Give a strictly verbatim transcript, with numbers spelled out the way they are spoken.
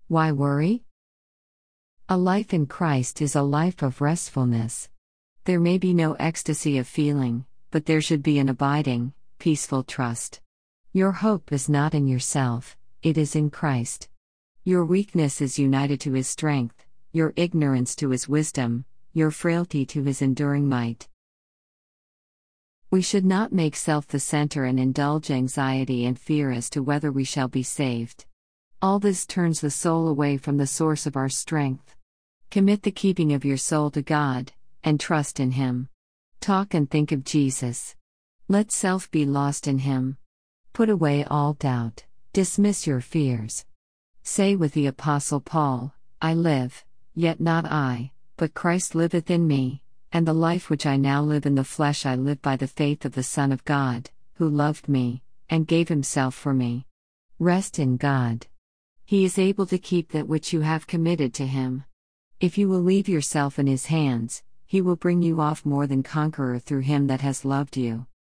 Why worry? A life in Christ is a life of restfulness. There may be no ecstasy of feeling, but there should be an abiding, peaceful trust. Your hope is not in yourself, it is in Christ. Your weakness is united to His strength, your ignorance to His wisdom, your frailty to His enduring might. We should not make self the center and indulge anxiety and fear as to whether we shall be saved. All this turns the soul away from the source of our strength. Commit the keeping of your soul to God, and trust in Him. Talk and think of Jesus. Let self be lost in Him. Put away all doubt, dismiss your fears. Say with the Apostle Paul, I live, yet not I, but Christ liveth in me, and the life which I now live in the flesh I live by the faith of the Son of God, who loved me, and gave Himself for me. Rest in God. He is able to keep that which you have committed to Him. If you will leave yourself in His hands, He will bring you off more than conqueror through Him that has loved you.